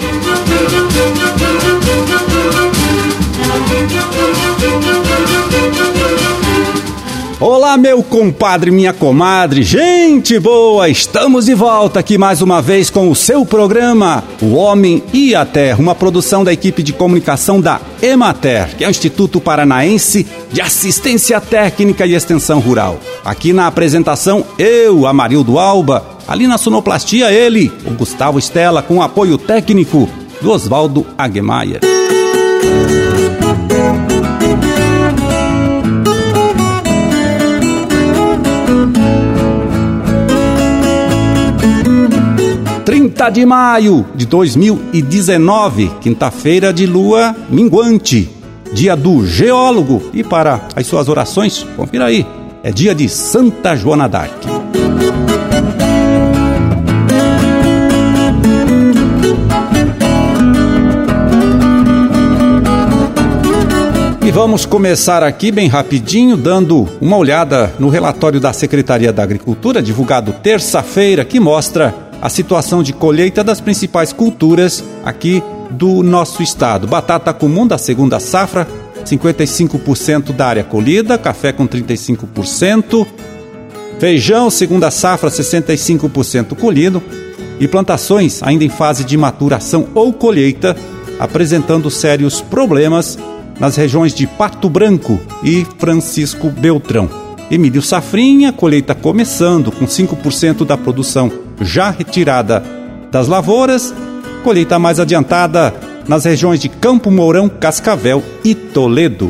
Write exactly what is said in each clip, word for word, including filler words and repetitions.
Olá, meu compadre, minha comadre, gente boa! Estamos de volta aqui mais uma vez com o seu programa O Homem e a Terra, uma produção da equipe de comunicação da Emater, que é o Instituto Paranaense de Assistência Técnica e Extensão Rural. Aqui na apresentação, eu, Amarildo Alba, ali na sonoplastia ele, o Gustavo Stella, com apoio técnico do Oswaldo Aguemayer. trinta de maio de dois mil e dezenove, quinta-feira de lua minguante, dia do geólogo, e para as suas orações, confira aí, é dia de Santa Joana d'Arc. E vamos começar aqui bem rapidinho, dando uma olhada no relatório da Secretaria da Agricultura, divulgado terça-feira, que mostra a situação de colheita das principais culturas aqui do nosso estado. Batata comum da segunda safra, cinquenta e cinco por cento da área colhida, café com trinta e cinco por cento, feijão segunda safra, sessenta e cinco por cento colhido, e plantações ainda em fase de maturação ou colheita, apresentando sérios problemas nas regiões de Pato Branco e Francisco Beltrão. Emílio Safrinha, colheita começando, com cinco por cento da produção já retirada das lavouras, colheita mais adiantada nas regiões de Campo Mourão, Cascavel e Toledo.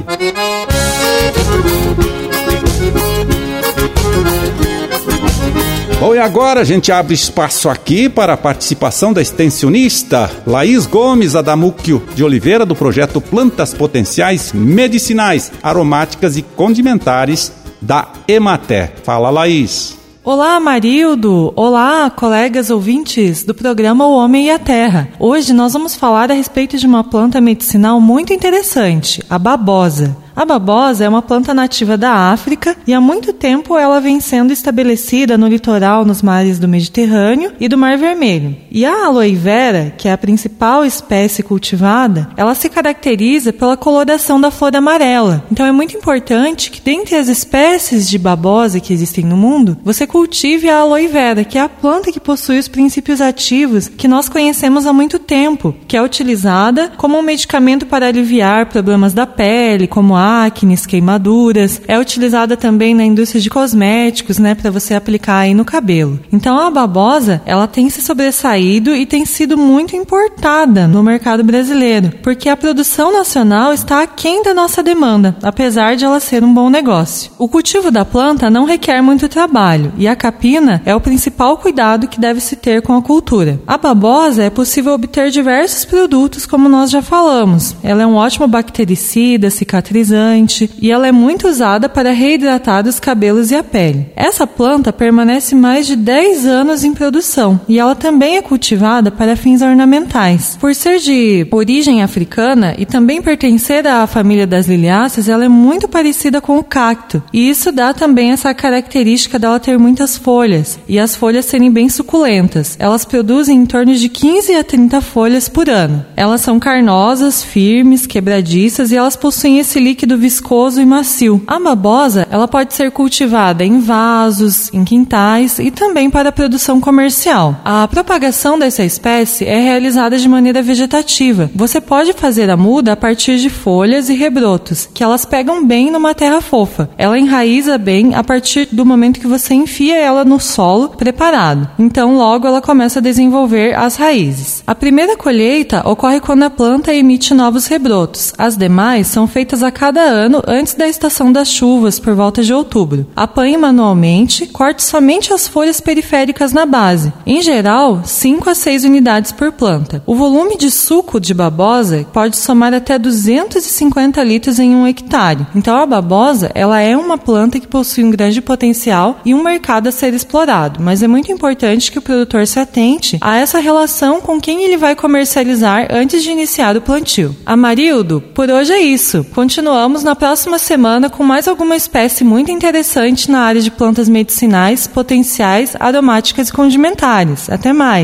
Bom, e agora a gente abre espaço aqui para a participação da extensionista Laís Gomes Adamúquio de Oliveira, do projeto Plantas Potenciais Medicinais, Aromáticas e Condimentares da Emater. Fala, Laís. Olá, Amarildo! Olá, colegas ouvintes do programa O Homem e a Terra. Hoje nós vamos falar a respeito de uma planta medicinal muito interessante, a babosa. A babosa é uma planta nativa da África e há muito tempo ela vem sendo estabelecida no litoral, nos mares do Mediterrâneo e do Mar Vermelho. E a aloe vera, que é a principal espécie cultivada, ela se caracteriza pela coloração da flor amarela. Então é muito importante que dentre as espécies de babosa que existem no mundo, você cultive a aloe vera, que é a planta que possui os princípios ativos que nós conhecemos há muito tempo, que é utilizada como um medicamento para aliviar problemas da pele, como acnes, queimaduras. É utilizada também na indústria de cosméticos, né, para você aplicar aí no cabelo. Então a babosa, ela tem se sobressaído e tem sido muito importada no mercado brasileiro, porque a produção nacional está aquém da nossa demanda, apesar de ela ser um bom negócio. O cultivo da planta não requer muito trabalho e a capina é o principal cuidado que deve se ter com a cultura. A babosa é possível obter diversos produtos, como nós já falamos. Ela é um ótimo bactericida, cicatrizante, e ela é muito usada para reidratar os cabelos e a pele. Essa planta permanece mais de dez anos em produção e ela também é cultivada para fins ornamentais. Por ser de origem africana e também pertencer à família das liliáceas, ela é muito parecida com o cacto, e isso dá também essa característica dela ter muitas folhas e as folhas serem bem suculentas. Elas produzem em torno de quinze a trinta folhas por ano. Elas são carnosas, firmes, quebradiças e elas possuem esse líquido viscoso e macio. A babosa, ela pode ser cultivada em vasos, em quintais e também para a produção comercial. A propagação dessa espécie é realizada de maneira vegetativa. Você pode fazer a muda a partir de folhas e rebrotos, que elas pegam bem numa terra fofa. Ela enraiza bem a partir do momento que você enfia ela no solo preparado. Então, logo ela começa a desenvolver as raízes. A primeira colheita ocorre quando a planta emite novos rebrotos. As demais são feitas a cada ano antes da estação das chuvas, por volta de outubro. Apanhe manualmente, corte somente as folhas periféricas na base. Em geral, cinco a seis unidades por planta. O volume de suco de babosa pode somar até duzentos e cinquenta litros em um hectare. Então a babosa, ela é uma planta que possui um grande potencial e um mercado a ser explorado, mas é muito importante que o produtor se atente a essa relação com quem ele vai comercializar antes de iniciar o plantio. Amarildo, por hoje é isso. Continuamos na próxima semana com mais alguma espécie muito interessante na área de plantas medicinais, potenciais, aromáticas e condimentares. Até mais!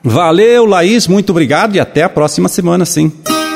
Valeu, Laís, muito obrigado e até a próxima semana, sim.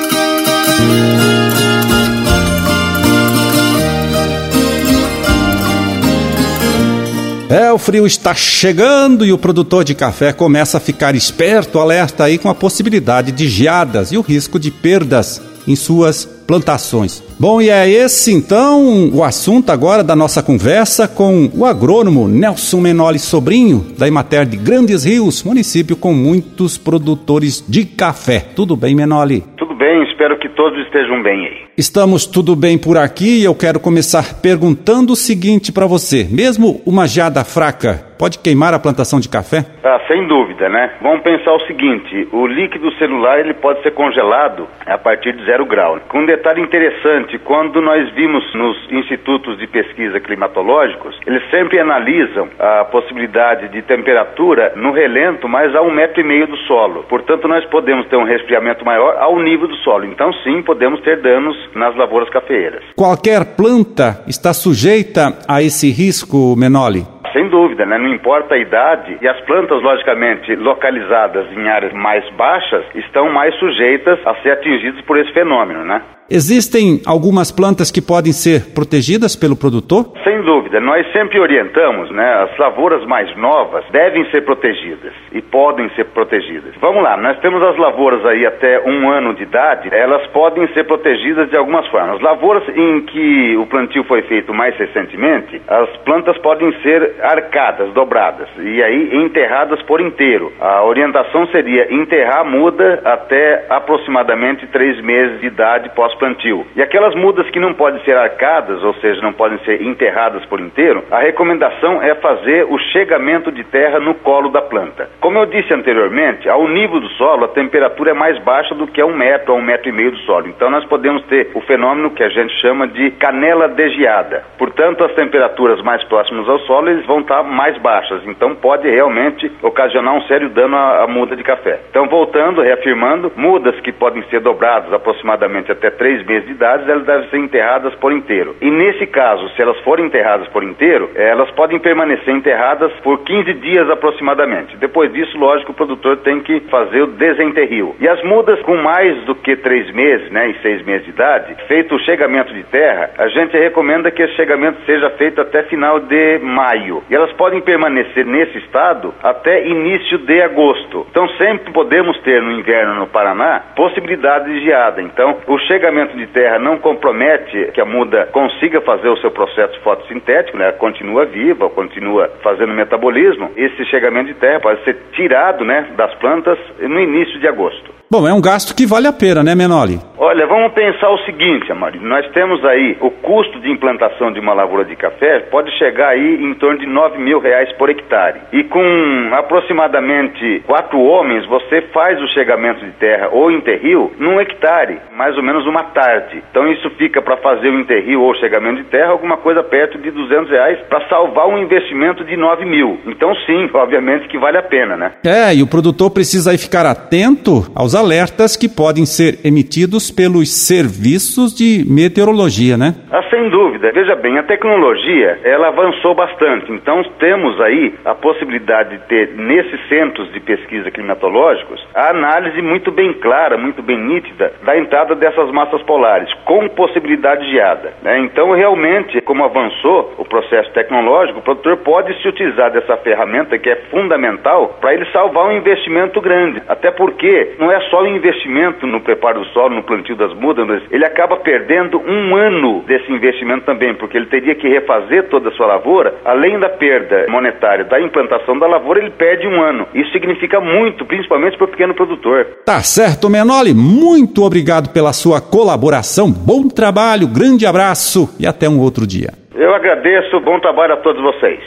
É, o frio está chegando e o produtor de café começa a ficar esperto, alerta aí com a possibilidade de geadas e o risco de perdas em suas plantações. Bom, e é esse então o assunto agora da nossa conversa com o agrônomo Nelson Menoli Sobrinho, da Emater de Grandes Rios, município com muitos produtores de café. Tudo bem, Menoli? Tudo bem, espero que todos estejam bem aí. Estamos tudo bem por aqui e eu quero começar perguntando o seguinte para você. Mesmo uma geada fraca pode queimar a plantação de café? Ah, sem dúvida, né? Vamos pensar o seguinte, o líquido celular ele pode ser congelado a partir de zero grau. Com um detalhe interessante, quando nós vimos nos institutos de pesquisa climatológicos, eles sempre analisam a possibilidade de temperatura no relento, mas a um metro e meio do solo. Portanto, nós podemos ter um resfriamento maior ao nível do solo. Então, sim, podemos ter danos nas lavouras cafeeiras. Qualquer planta está sujeita a esse risco, Menoli? Sem dúvida, né? Não importa a idade, e as plantas, logicamente, localizadas em áreas mais baixas, estão mais sujeitas a ser atingidas por esse fenômeno, né? Existem algumas plantas que podem ser protegidas pelo produtor? Sem dúvida, nós sempre orientamos, né? As lavouras mais novas devem ser protegidas e podem ser protegidas. Vamos lá, nós temos as lavouras aí até um ano de idade, elas podem ser protegidas de algumas formas. Lavouras em que o plantio foi feito mais recentemente, as plantas podem ser arcadas, dobradas, e aí enterradas por inteiro. A orientação seria enterrar a muda até aproximadamente três meses de idade pós-plantio. E aquelas mudas que não podem ser arcadas, ou seja, não podem ser enterradas por inteiro, a recomendação é fazer o chegamento de terra no colo da planta. Como eu disse anteriormente, ao nível do solo, a temperatura é mais baixa do que a um metro, a um metro e meio do solo. Então nós podemos ter o fenômeno que a gente chama de canela de geada. Portanto, as temperaturas mais próximas ao solo, eles vão estar mais baixas. Então pode realmente ocasionar um sério dano à, à muda de café. Então, voltando, reafirmando, mudas que podem ser dobradas aproximadamente até três meses de idade, elas devem ser enterradas por inteiro. E nesse caso, se elas forem enterradas por inteiro, elas podem permanecer enterradas por quinze dias aproximadamente. Depois disso, lógico, o produtor tem que fazer o desenterrio. E as mudas com mais do que três meses, né, e seis meses de idade, feito o chegamento de terra, a gente recomenda que esse chegamento seja feito até final de maio. E elas podem permanecer nesse estado até início de agosto. Então, sempre podemos ter no inverno no Paraná possibilidade de geada. Então, o chegamento de terra não compromete que a muda consiga fazer o seu processo fotossintético, né? Ela continua viva, continua fazendo metabolismo. Esse chegamento de terra pode ser tirado, né, das plantas no início de agosto. Bom, é um gasto que vale a pena, né, Menoli? Olha, vamos pensar o seguinte, Amari, nós temos aí o custo de implantação de uma lavoura de café pode chegar aí em torno de nove mil reais por hectare. E com aproximadamente quatro homens, você faz o chegamento de terra ou enterrio num hectare, mais ou menos uma tarde. Então isso fica para fazer o enterrio ou o chegamento de terra alguma coisa perto de duzentos reais para salvar um investimento de nove mil. Então sim, obviamente que vale a pena, né? É, e o produtor precisa aí ficar atento aos alertas que podem ser emitidos pelos serviços de meteorologia, né? Ah, sem dúvida. Veja bem, a tecnologia, ela avançou bastante. Então, temos aí a possibilidade de ter, nesses centros de pesquisa climatológicos, a análise muito bem clara, muito bem nítida da entrada dessas massas polares, com possibilidade de geada, né? Então, realmente, como avançou o processo tecnológico, o produtor pode se utilizar dessa ferramenta que é fundamental para ele salvar um investimento grande. Até porque não é só o investimento no preparo do solo, no plantio das mudas, mas ele acaba perdendo um ano desse investimento também, porque ele teria que refazer toda a sua lavoura, além da perda monetária da implantação da lavoura, ele perde um ano. Isso significa muito, principalmente para o pequeno produtor. Tá certo, Menoli, muito obrigado pela sua colaboração, bom trabalho, grande abraço e até um outro dia. Eu agradeço, bom trabalho a todos vocês.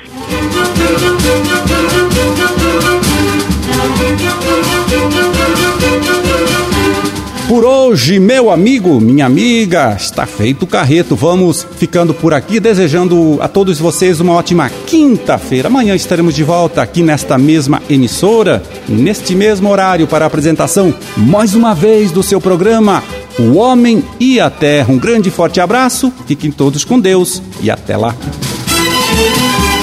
Por hoje, meu amigo, minha amiga, está feito o carreto. Vamos ficando por aqui, desejando a todos vocês uma ótima quinta-feira. Amanhã estaremos de volta aqui nesta mesma emissora, neste mesmo horário, para a apresentação, mais uma vez, do seu programa O Homem e a Terra. Um grande e forte abraço, fiquem todos com Deus e até lá.